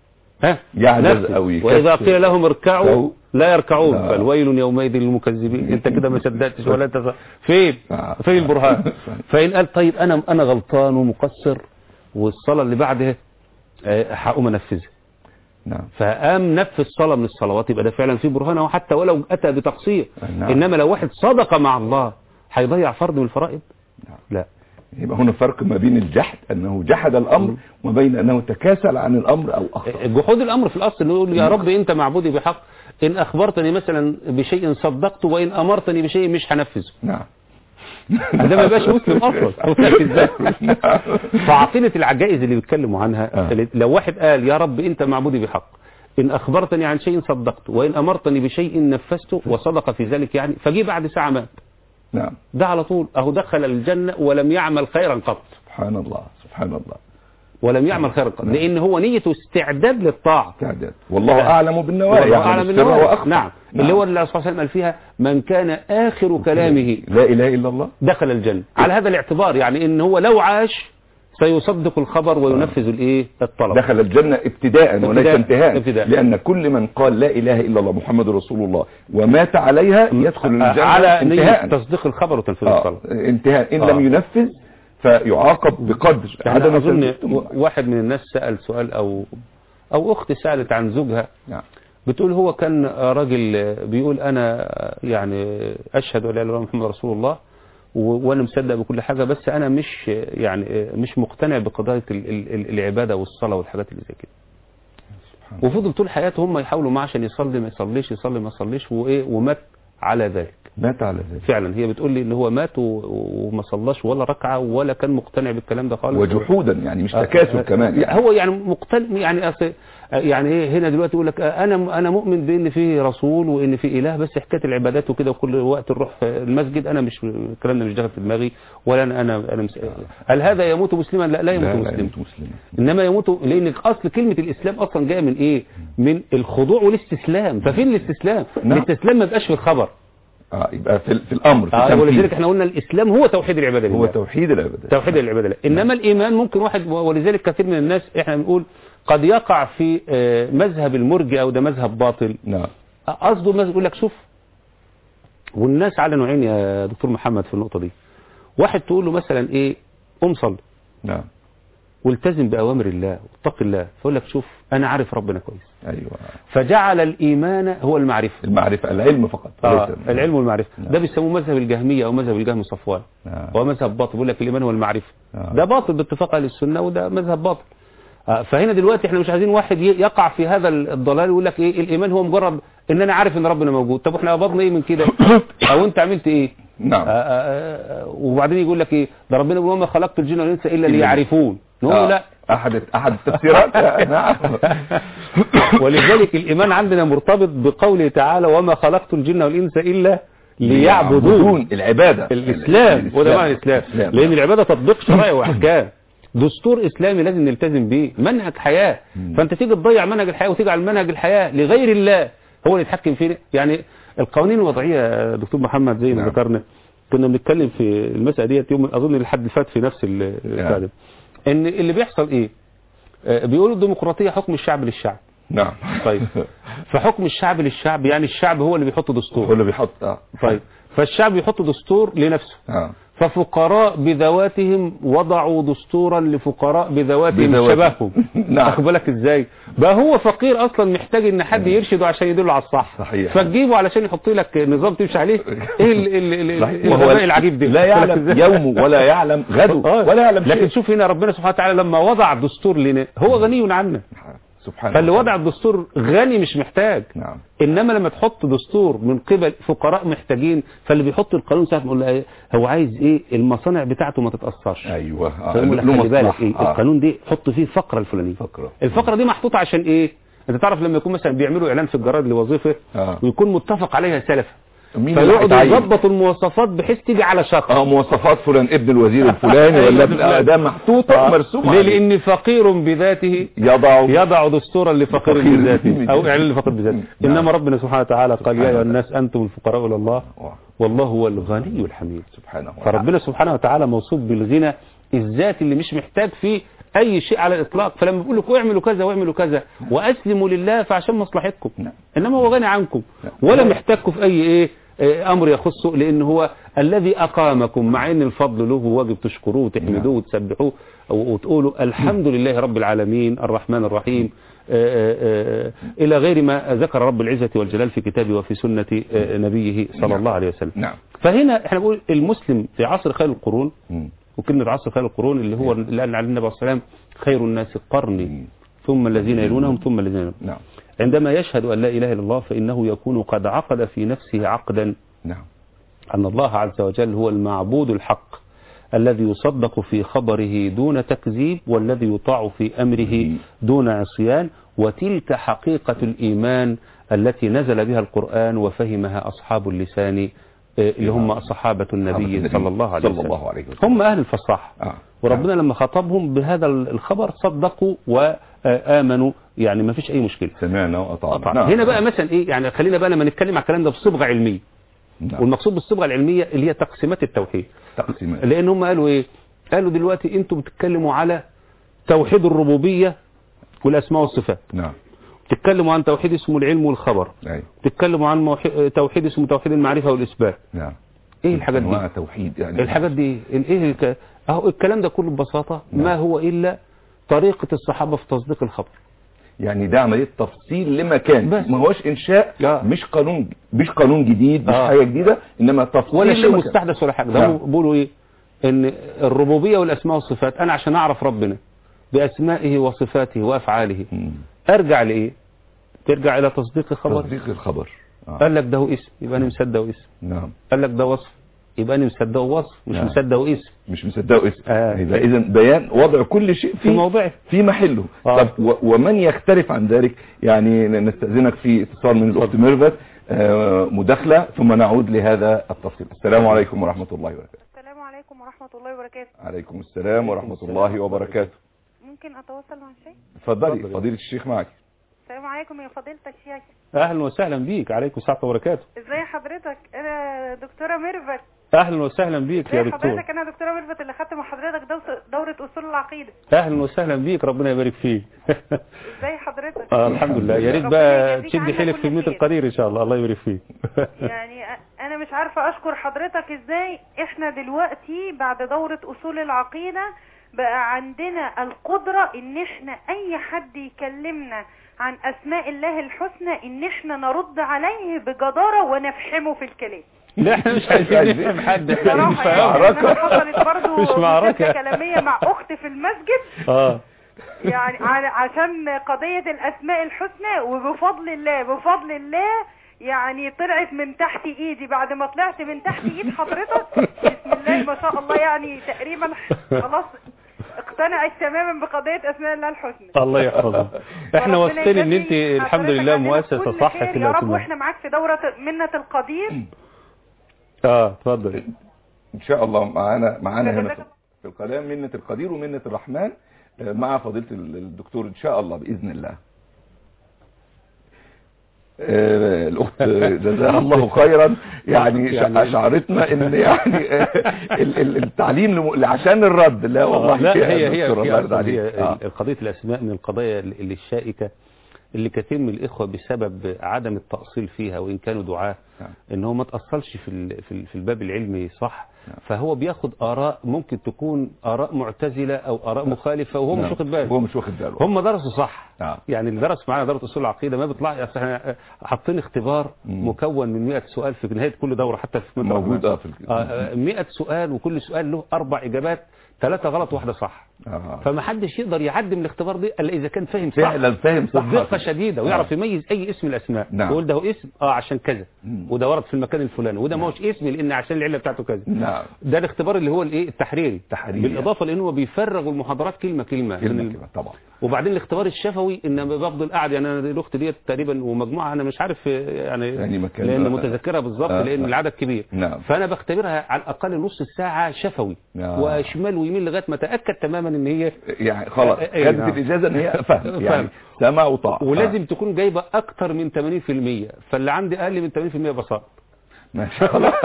يعجز قوي، وإذا قيل لهم اركعوا لا يركعون، فالويل يومئذ للمكذبين. انت كده ما صدقتش ولا انت فين البرهان؟ فإن قال طيب أنا غلطان ومقصر والصلاة اللي بعدها هقوم انفذها، فقام نفذ صلاة من الصلوات، يبقى ده فعلا في برهان، أو حتى ولو أتى بتقصير. إنما لو واحد صدق مع الله هيضيع فرض من الفرائض؟ لا. يبقى هنا فرق ما بين الجحد أنه جحد الأمر وما بين أنه تكاسل عن الأمر أو أخطأ. جحود الأمر في الأصل إنه يقول يا رب أنت معبودي بحق، إن أخبرتني مثلا بشيء صدقته، وإن أمرتني بشيء مش هنفذه. ده ما يبقاش مسلم أصلا. فعقيدة العجائز اللي بيتكلموا عنها، لو واحد قال يا رب أنت معبودي بحق، إن أخبرتني عن شيء صدقته، وإن أمرتني بشيء نفذته، وصدق في ذلك، يعني فجي بعد ساعة مات، ده على طول أهو دخل الجنة ولم يعمل خيرا قط. سبحان الله سبحان الله. ولم يعمل خيرا قط، لأن هو نيته استعداد للطاعة. والله أعلم بالنوايا، والله أعلم بالنوايا. نعم. اللي هو اللي صلى الله عليه وسلم قال فيها من كان آخر كلامه لا إله إلا الله دخل الجنة. على هذا الاعتبار، يعني إن هو لو عاش سيصدق الخبر وينفذ الطلب. دخل الجنة ابتداء وليس انتهاء. لأن كل من قال لا إله إلا الله محمد رسول الله ومات عليها يدخل الجنة على انتهاء تصديق الخبر وتنفيذ الطلب. انتهاء. إن لم ينفذ فيعاقب بقدر عدم. أظن واحد من الناس سأل سؤال أو أخت سألت عن زوجها، بتقول هو كان راجل بيقول أنا يعني أشهد أن لا إله إلا الله محمد رسول الله وانا مصدق بكل حاجة، بس انا مش مقتنع بقضايا العبادة والصلاة والحاجات اللي زي كده. وفضل طول حياته هم يحاولوا معه عشان يصلي ما يصليش، يصلي ما يصليش، ومات على ذلك. فعلا هي بتقول لي ان هو مات وما صلاش ولا ركعة ولا كان مقتنع بالكلام ده خالص، وجحودا يعني مش تكاسل كمان. هو يعني مقتنع، يعني ايه هنا دلوقتي يقول لك انا مؤمن بان في رسول وان في اله، بس حكايه العبادات وكده وكل وقت نروح في المسجد انا مش الكلام ده مش داخل في دماغي، ولا انا هل هذا يموت مسلما؟ لا يموت مسلما. انما يموت، لان اصل كلمه الاسلام اصلا جايه من ايه؟ من الخضوع والاستسلام. ففين الاستسلام؟ الاستسلام ما يبقاش في الخبر، يبقى في الامر، في التنفيذ. ولذلك احنا قلنا الاسلام هو توحيد العباده لله، هو توحيد العباده. انما الايمان ممكن واحد، ولذلك كثير من الناس احنا بنقول قد يقع في مذهب المرجئه، او ده مذهب باطل. قصده الناس يقول لك شوف، والناس على نوعين يا دكتور محمد في النقطه دي. واحد تقول له مثلا ايه، قم صلي، والتزم بأوامر الله واتق الله، فيقول لك شوف أنا عارف ربنا كويس. أيوة. فجعل الإيمان هو المعرفة، العلم فقط. العلم والمعرفة. ده بيسموه مذهب الجهمية أو مذهب الجهم صفوان. هو مذهب باطل، بيقول لك الإيمان هو المعرفة. ده باطل باتفاق أهل السنة، وده مذهب باطل. فهنا دلوقتي احنا مش عايزين واحد يقع في هذا الضلال ويقول لك ايه الإيمان هو مجرد ان انا عارف ان ربنا موجود. طب احنا قبضنا ايه من كده؟ او انت عملت ايه؟ نعم. وبعدين يقول لك ايه، ده ربنا بيقول وما خلقت الجن والانس الا ليعرفون. نقول لا، احد التفسيرات. نعم. ولذلك الايمان عندنا مرتبط بقوله تعالى وما خلقت الجن والانس الا ليعبدون. العباده، الاسلام، وده معنى الاسلام. لان العباده تطبيق شرعي واحكام، دستور اسلامي لازم نلتزم بيه، منهج حياه. فانت تيجي تضيع منهج الحياه وتجعل منهج الحياه لغير الله هو اللي يتحكم فيه. يعني القوانين الوضعيه يا دكتور محمد زي ما ذكرنا، كنا بنتكلم في المساله ديت يوم اظن الحد اللي فات في نفس الكلام، ان اللي بيحصل ايه؟ بيقولوا الديمقراطيه حكم الشعب للشعب. نعم. طيب فحكم الشعب للشعب يعني الشعب هو اللي بيحط دستور. هو اللي بيحط طيب فالشعب يحط دستور لنفسه. ففقراء بذواتهم وضعوا دستورا لفقراء بذواتهم شبههم. نعم. واخد بالك ازاي؟ بقى هو فقير اصلا محتاج ان حد يرشده عشان يدله على الصح. صحيح. فتجيبه علشان يحط لك نظام تمشي عليه. ايه الغباء العجيب ده؟ لا يعلم يومه ولا يعلم غده ولا يعلم شيء. لكن شوف هنا ربنا سبحانه وتعالى لما وضع الدستور لنا هو غني عنا. فاللي وضع الدستور غني مش محتاج. نعم. انما لما تحط دستور من قبل فقراء محتاجين، فاللي بيحط القانون ساعه ما يقول له هو عايز ايه المصانع بتاعته ما تتاثرش. ايوه. فيقول لك خلي بالك ايه القانون دي حط فيه الفقره الفلانيه. الفقره دي محطوطه عشان ايه؟ انت تعرف لما يكون مثلا بيعملوا اعلان في الجرائد لوظيفه ويكون متفق عليها سلفا، فيقعدوا يظبطوا المواصفات بحيث تيجي على شخص. مواصفات فلان ابن الوزير الفلاني ولا ده محطوطه مرسومه. ليه؟ لان فقير بذاته يضع دستورا لفقير بذاته او اعلان لفقير بذاته. انما ربنا سبحانه وتعالى قال يا ايها الناس انتم الفقراء الى الله والله هو الغني الحميد. سبحانه وتعالى. فربنا سبحانه وتعالى موصوف بالغنى الذاتي اللي مش محتاج فيه اي شيء على الاطلاق. فلما بيقول لكم اعملوا كذا واعملوا كذا واسلموا لله فعشان مصلحتكم، انما هو غني عنكم ولا محتاجكم في اي امر يخصه، لان هو الذي اقامكم، مع ان الفضل له واجب تشكروه وتحمدوه وتسبحوه وتقولوا الحمد لله رب العالمين الرحمن الرحيم الى غير ما ذكر رب العزة والجلال في كتابه وفي سنة نبيه صلى الله عليه وسلم. فهنا احنا بنقول المسلم في عصر خير القرون، وكلمة عصر خير القرون اللي هو اللي قال عليه النبي صلى الله عليه وسلم خير الناس قرني ثم الذين يلونهم ثم الذين يلونهم. عندما يشهد أن لا إله إلا الله فإنه يكون قد عقد في نفسه عقدا أن الله عز وجل هو المعبود الحق الذي يصدق في خبره دون تكذيب والذي يطاع في أمره دون عصيان، وتلك حقيقة الإيمان التي نزل بها القرآن وفهمها أصحاب اللسان اللي هم صحابة النبي صلى الله عليه وسلم. هم أهل الفصاحة. وربنا لما خاطبهم بهذا الخبر صدقوا وآمنوا، يعني ما فيش أي مشكلة. سمعنا وأطعنا. هنا بقى مثلا إيه، يعني خلينا بقى لما نتكلم على الكلام ده بصبغة علمية. والمقصود بالصبغة العلمية اللي هي تقسيمات التوحيد. لأن هم قالوا إيه؟ قالوا دلوقتي أنتم بتتكلموا على توحيد الربوبية والأسماء والصفات. تتكلموا عن توحيد اسمه العلم والخبر. تتكلموا عن توحيد اسمه توحيد المعرفة والإثبات. ايه الحاجات دي؟ انواع توحيد يعني. الحاجات دي ايه اهو الكلام ده كله ببساطة ما هو إلا طريقة الصحابة في تصديق الخبر. يعني ده عملية تفصيل لما كان، ما هوش إنشاء. مش قانون جديد، مش حاجة جديدة، إنما تفصيل ولا شيء مستحدث ولا حاجة. ده بيقولوا إيه؟ إن الربوبية والأسماء والصفات أنا عشان أعرف ربنا بأسمائه وصفاته وأفعاله أرجع لإيه؟ ترجع إلى تصديق الخبر. تصديق الخبر. قال لك ده هو اسم يبقى أنا مصدقه اسم. قال لك ده وصف يبقى أنا مصدقه وصف مش مصدقه اسم. مش مصدقه اسم. إذا بيان وضع كل شيء في موضعه في محله. طب ومن يختلف عن ذلك؟ يعني نستأذنك في اتصال من الأخت ميرفت مداخلة ثم نعود لهذا التفصيل. السلام عليكم ورحمة الله وبركاته. السلام عليكم ورحمة الله وبركاته. عليكم السلام ورحمة الله وبركاته. ممكن أتواصل مع الشيخ؟ اتفضلي فضيلة الشيخ معك. السلام عليكم يا فضيلة الشيخ. أهلا وسهلا بيك. عليكم السلام وبركاته. ازي حضرتك؟ أنا دكتورة ميرفت. أهلا وسهلا بيك يا دكتور. حضرتك أنا دكتورة ميرفت اللي خدت مع حضرتك دورة أصول العقيدة. أهلا وسهلا بيك ربنا يبارك فيك. ازي حضرتك؟ الحمد لله. يا ريت بقى تشد حيلك في الميت القدير إن شاء الله. الله يبارك فيك. يعني أنا مش عارفة أشكر حضرتك ازاي. إحنا دلوقتي بعد دورة أصول العقيدة بقى عندنا القدرة إن إحنا أي حد يكلمنا عن أسماء الله الحسنى إن إحنا نرد عليه بجدارة ونفحمه في الكلام. لا احنا مش عايزين نفهم حد. مش معركة. حصلت برضو مش معركة كلامية مع أخت في المسجد. يعني عشان قضية الأسماء الحسنى، وبفضل الله يعني طلعت من تحت ايدي. بعد ما طلعت من تحت ايد حضرتك بسم الله ما شاء الله يعني تقريبا خلاص اقتنعت تماما بقضية اسماء الله الحسنى. الله يحفظها. احنا واثقين ان انت الحمد لله مؤسسة صح في يا رب. واحنا معاك في دورة منة القدير. اتفضل. ان شاء الله معانا هنا في الكلام منة القدير ومنة الرحمن مع فضيلة الدكتور إن شاء الله بإذن الله. الأخت جزاها الله خيرا يعني أشعرتنا إن يعني التعليم عشان الرد. لا والله لا هي قضية الأسماء من القضايا اللي الشائكة اللي كثير من الإخوة بسبب عدم التأصيل فيها وإن كانوا دعاة إنه ما تأصلش في الباب العلمي صح، فهو بياخد آراء ممكن تكون آراء معتزلة أو آراء مخالفة وهو مش واخد باله. هم درسوا صح يعني اللي درس معانا دورة أصول العقيدة ما بيطلع. احنا حاطين اختبار مكون من 100 سؤال في نهاية كل دورة حتى في موجود 100 سؤال وكل سؤال له 4 إجابات، 3 غلط و1 صح. فما حدش يقدر يعدي من الاختبار دي الا اذا كان فاهم صح فعلا فاهم صح بدقه شديده ويعرف يميز اي اسم من الاسماء. ويقول ده هو اسم عشان كذا وده ورد في المكان الفلاني وده ما هوش اسم لان عشان العله بتاعته كذا. ده الاختبار اللي هو الايه التحريري بالاضافه لانه بيفرغ المحاضرات كلمه طبعا. وبعدين الاختبار الشفوي ان بفضل قاعد يعني انا الاخت ديت تقريبا ومجموعه انا مش عارف يعني لان متذكرها بالظبط لان العدد كبير. فانا بختبرها على الاقل نص ساعه شفوي وشمال ويمين لغايه ما اتاكد تماما ان هي يعني خلاص خدت الاجازه ان هي فهم يعني سمع وطاعه. ولازم تكون جايبه اكتر من 80%، فاللي عندي اقل من 80% بساط. ما شاء الله.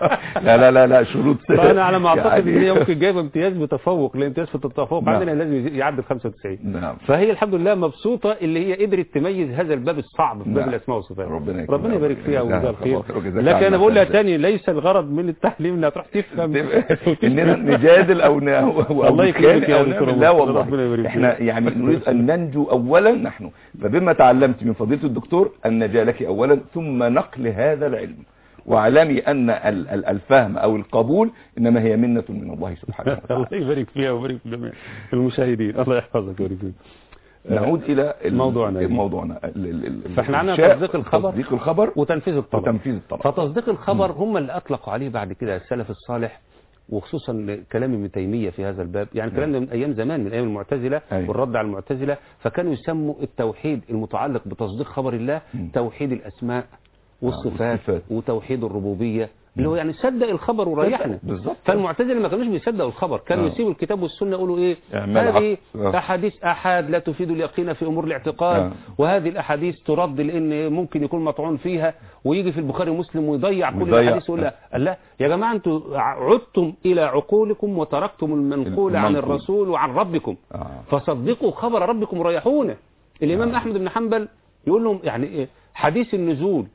لا شروط. فانا على ما اعتقد ان هي ممكن جايبه امتياز بتفوق، الامتياز في التفوق عندنا لازم يعدي 95. فهي الحمد لله مبسوطه اللي هي قدرت تميز هذا الباب الصعب في باب الاسماء والصفات. ربنا يبارك فيها ويجزاها الخير. لكن انا بقول لها تاني ليس الغرض من التعليم انها تروح تفهم اننا نجادل او الله يكرمك يا دكتور. لا والله احنا يعني نريد ان ننجو اولا نحن، فبما تعلمت من فضيله الدكتور النجاه لك اولا ثم نقل هذا العلم، واعلمي ان الفهم او القبول انما هي منة من الله سبحانه وتعالى. الله يبارك فيها ويبارك في جميع المشاهدين. الله يحفظك ويبارك فيك. نعود الى موضوعنا. فاحنا عندنا تصديق الخبر وتنفيذ الطلب. فتصديق الخبر هم اللي اطلقوا عليه بعد كده السلف الصالح، وخصوصا كلام ابن تيمية في هذا الباب. يعني كلام من ايام زمان من ايام المعتزلة والرد على المعتزلة، فكانوا يسموا التوحيد المتعلق بتصديق خبر الله توحيد الاسماء والصفات وتوحيد الربوبية اللي هو يعني صدق الخبر وريحنا. فالمعتزله ما كانوش بيصدقوا الخبر، كانوا يسيبوا الكتاب والسنه يقولوا ايه هذه احاديث احاد لا تفيد اليقين في امور الاعتقاد وهذه الاحاديث ترد لان ممكن يكون مطعون فيها، ويجي في البخاري ومسلم ويضيع كل الاحاديث ويقول لا يا جماعه انتوا عدتم الى عقولكم وتركتم المنقول عن الرسول وعن ربكم فصدقوا خبر ربكم وريحونا. الامام احمد بن حنبل يقول لهم يعني ايه حديث النزول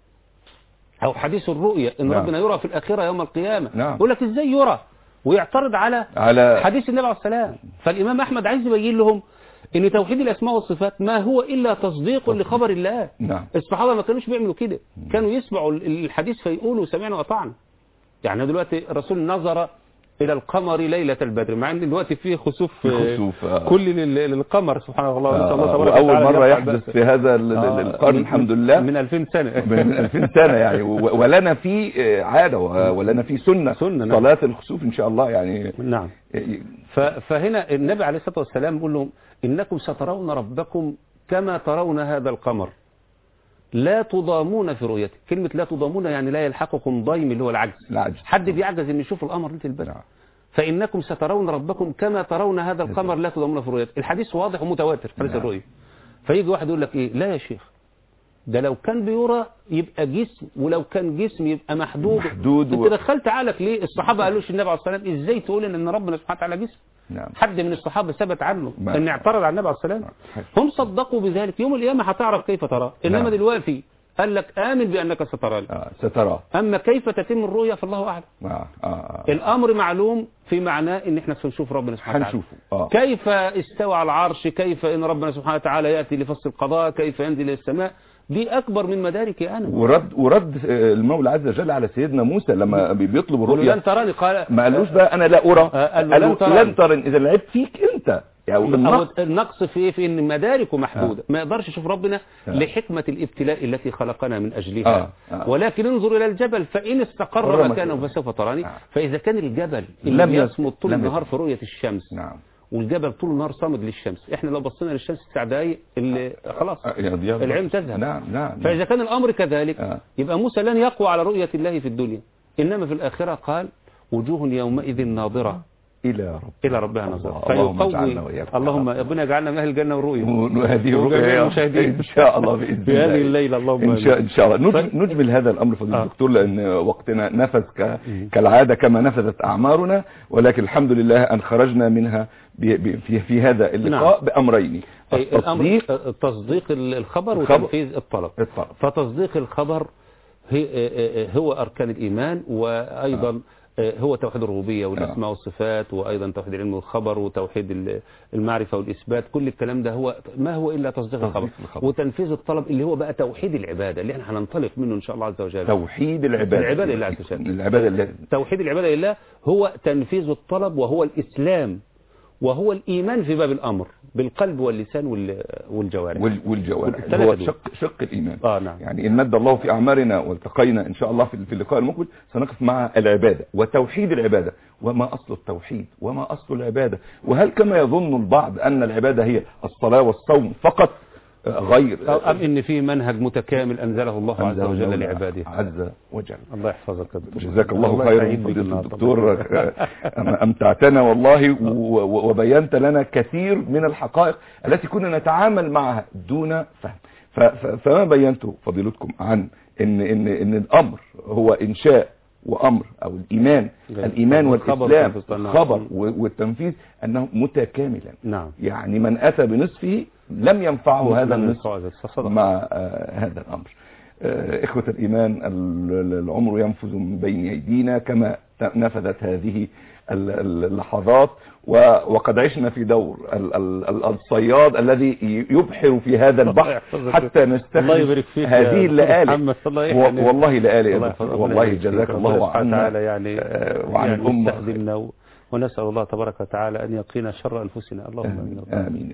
او حديث الرؤية ان ربنا يرى في الاخرة يوم القيامة، يقول لك ازاي يرى ويعترض على حديث النبي عليه السلام. فالامام احمد عايز يبين لهم ان توحيد الاسماء والصفات ما هو الا تصديق لخبر الله. الصحابة ما كانوش بيعملوا كده، كانوا يسمعوا الحديث فيقولوا سمعنا وأطعنا. يعني دلوقتي الرسول نظر إلى القمر ليلة البدر، مع ان دلوقتي فيه خسوف كل للقمر سبحان الله. نسأل الله تبارك وتعالى. وأول مرة يحدث في هذا القرن الحمد لله من 2000 سنة من 2000 سنة يعني، ولنا في عادة ولنا في سنة صلاة الخسوف إن شاء الله يعني. نعم. فهنا النبي عليه الصلاة والسلام يقول لهم إنكم سترون ربكم كما ترون هذا القمر لا تضامون في رؤيته. كلمة لا تضامون يعني لا يلحقكم ضيم اللي هو العجز. حد بيعجز ان يشوف القمر ليلة البدر. فإنكم سترون ربكم كما ترون هذا القمر لا تضامون في رؤيته. الحديث واضح ومتواتر حديث الرؤية. فيجي واحد يقول لك ايه لا يا شيخ ده لو كان بيرى يبقى جسم، ولو كان جسم يبقى محدود انت دخلت عقلك ليه؟ الصحابة قالوش النبي عليه الصلاة والسلام ازاي تقول ان ربنا سبحانه وتعالى جسم؟ حد من الصحابة ثبت عنه ان اعترض على النبي عليه الصلاة والسلام. هم صدقوا بذلك. يوم القيامة هتعرف كيف تراه. انما دلوقتي قال لك آمن بأنك ستراني. ستراه. أما كيف تتم الرؤية فالله أعلم. الأمر معلوم في معناه إن إحنا سنشوف ربنا سبحانه وتعالى. كيف استوى على العرش، كيف إن ربنا سبحانه وتعالى يأتي لفصل القضاء، كيف ينزل إلى السماء، دي أكبر من مداركي أنا. ورد المولى عز وجل على سيدنا موسى لما بيطلب الرؤية لن تراني قال ما قالوش بقى أنا لا أرى، قالوا لن تراني. إذا العيب فيك أنت. النقص في ان مداركه محدودة. ما يقدرش يشوف ربنا لحكمة الابتلاء التي خلقنا من أجلها. ولكن انظر إلى الجبل فإن استقر مكانه فسوف تراني. فإذا كان الجبل اللي يصمد طول النهار في رؤية الشمس والجبل طول النهار صامد للشمس، احنا لو بصينا للشمس 9 دقايق خلاص العين تذهب. فإذا كان الأمر كذلك يبقى موسى لن يقوى على رؤية الله في الدنيا، إنما في الآخرة قال وجوه يومئذ ناظرة إلى ربها نظر فيقوي. اللهم ربنا يجعلنا من أهل الجنة والرؤيا وهذه رؤيا المشاهدين إن شاء الله بإذن في هذه الليلة. اللهم إن شاء الله نجمل هذا الأمر فضيلة الدكتور، لأن وقتنا نفذ كالعادة كما نفذت أعمارنا، ولكن الحمد لله أن خرجنا منها في هذا اللقاء بأمرين: تصديق الخبر وتنفيذ الطلب. فتصديق الخبر هو أركان الإيمان، وأيضا هو توحيد الربوبية والأسماء والصفات، وأيضا توحيد العلم والخبر، وتوحيد المعرفة والإثبات. كل الكلام ده هو ما هو إلا تصديق الخبر. وتنفيذ الطلب اللي هو بقى توحيد العبادة اللي احنا هننطلق منه إن شاء الله عز وجل. توحيد العبادة لله عز وجل. توحيد العبادة لله هو تنفيذ الطلب، وهو الإسلام، وهو الإيمان في باب الأمر بالقلب واللسان والجوارح. هو شق الإيمان. نعم. يعني إن مد الله في أعمارنا والتقينا إن شاء الله في اللقاء المقبل سنقف مع العبادة وتوحيد العبادة، وما أصل التوحيد وما أصل العبادة، وهل كما يظن البعض أن العبادة هي الصلاة والصوم فقط غير، أم إن في منهج متكامل أنزله الله عز وجل لعباده عز وجل. الله يحفظك دكتور. جزاك الله خيرا فضيلة الدكتور، أمتعتنا والله وبينت لنا كثير من الحقائق التي كنا نتعامل معها دون فهم. فما بينته فضيلتكم عن إن الأمر هو إنشاء وأمر أو الإيمان والإسلام خبر والتنفيذ أنه متكاملا. نعم. يعني من أتى بنصفه لم ينفعه هذا النصف مع هذا الأمر. إخوة الإيمان، العمر ينفذ من بين أيدينا كما نفذت هذه اللحظات، وقد عشنا في دور الصياد الذي يبحر في هذا البحر حتى نستخدم هذه اللآلئ. والله لآلئ، والله جزاك الله عنا وعن الأمة. ونسأل الله تبارك وتعالى أن يقينا شر أنفسنا. اللهم آمين.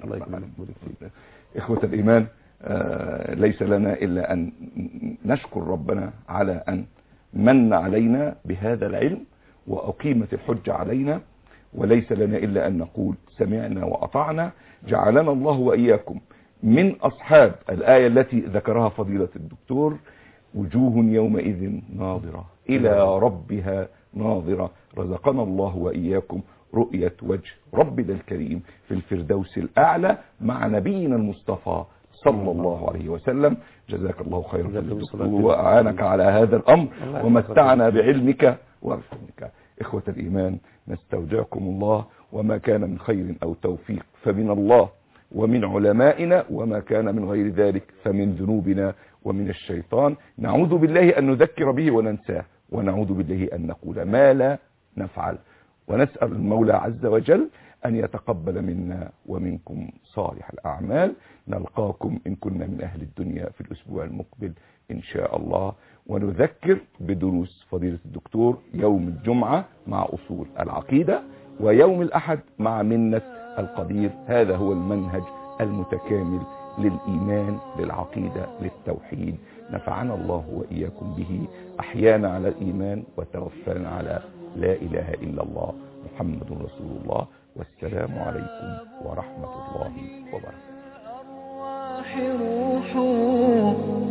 إخوة الإيمان، ليس لنا إلا أن نشكر ربنا على أن من علينا بهذا العلم وأقيمت الحجة علينا، وليس لنا إلا أن نقول سمعنا وأطعنا. جعلنا الله وإياكم من أصحاب الآية التي ذكرها فضيلة الدكتور: وجوه يومئذ ناظرة إلى ربها ناظرة. رزقنا الله وإياكم رؤية وجه ربنا الكريم في الفردوس الأعلى مع نبينا المصطفى صلى الله عليه وسلم. جزاك الله خيرا وأعانك على هذا الأمر ومتعنا بعلمك وبفضلك. إخوة الإيمان، نستودعكم الله، وما كان من خير أو توفيق فمن الله ومن علمائنا، وما كان من غير ذلك فمن ذنوبنا ومن الشيطان. نعوذ بالله أن نذكر به وننساه، ونعوذ بالله أن نقول ما لا نفعل، ونسأل المولى عز وجل أن يتقبل منا ومنكم صالح الأعمال. نلقاكم إن كنا من أهل الدنيا في الأسبوع المقبل إن شاء الله، ونذكر بدروس فضيلة الدكتور يوم الجمعة مع أصول العقيدة، ويوم الأحد مع منة القدير. هذا هو المنهج المتكامل للإيمان، للعقيدة، للتوحيد. نفعنا الله وإياكم به، أحيانا على الإيمان وتوفانا على لا إله إلا الله محمد رسول الله. والسلام عليكم ورحمة الله وبركاته.